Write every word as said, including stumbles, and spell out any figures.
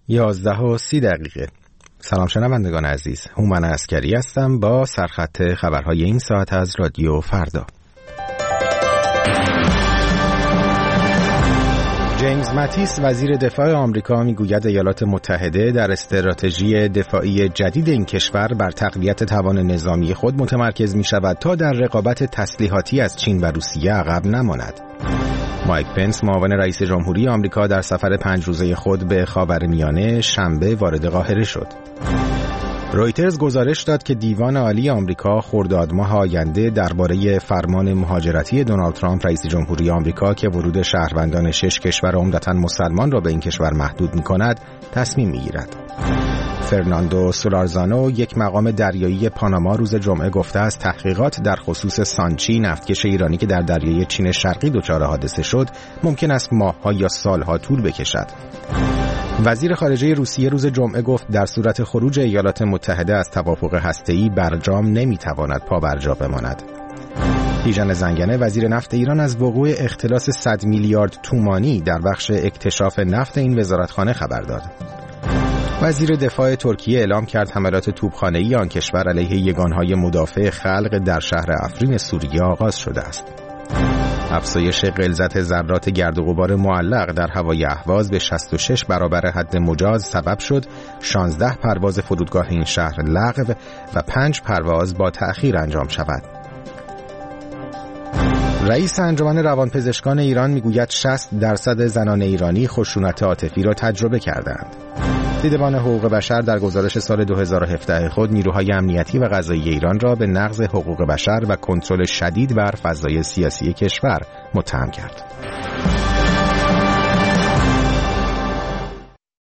یازده و سی دقیقه. سلام شنوندگان عزیز، هومن عسکری هستم با سرخط خبرهای این ساعت از رادیو فردا. جیمز ماتیس وزیر دفاع آمریکا میگوید ایالات متحده در استراتژی دفاعی جدید این کشور بر تقویت توان نظامی خود متمرکز می شود تا در رقابت تسلیحاتی از چین و روسیه عقب نماند. مایک پنس معاون رئیس جمهوری آمریکا در سفر پنج روزه خود به خاورمیانه شنبه وارد قاهره شد. رویترز گزارش داد که دیوان عالی آمریکا خرداد ماه آینده درباره فرمان مهاجرتی دونالد ترامپ رئیس جمهوری آمریکا که ورود شهروندان شش کشور عمدتاً مسلمان را به این کشور محدود می‌کند تصمیم می‌گیرد. فرناندو سولارزانو، یک مقام دریایی پاناما، روز جمعه گفته است تحقیقات در خصوص سانچی، نفتکش ایرانی که در دریای چین شرقی دچار حادثه شد، ممکن است ماه‌ها یا سال‌ها طول بکشد. وزیر خارجه روسیه روز جمعه گفت در صورت خروج ایالات متحده از توافق هسته‌ای برجام نمی‌تواند پابرجا بماند. بیژن زنگنه، وزیر نفت ایران، از وقوع اختلاس صد میلیارد تومانی در بخش اکتشاف نفت این وزارتخانه خبر داد. وزیر دفاع ترکیه اعلام کرد حملات توپخانه‌ای آن کشور علیه یگانهای مدافع خلق در شهر افرین سوریه آغاز شده است. افزایش غلظت ذرات گرد و غبار معلق در هوای اهواز به شصت و شش برابر حد مجاز سبب شد شانزده پرواز فرودگاه این شهر لغو و پنج پرواز با تأخیر انجام شود. رئیس انجمن روانپزشکان ایران میگوید شصت درصد زنان ایرانی خشونت عاطفی را تجربه کردند. دیدبان حقوق بشر در گزارش سال دو هزار و هفده خود نیروهای امنیتی و قضایی ایران را به نقض حقوق بشر و کنترل شدید بر فضای سیاسی کشور متهم کرد.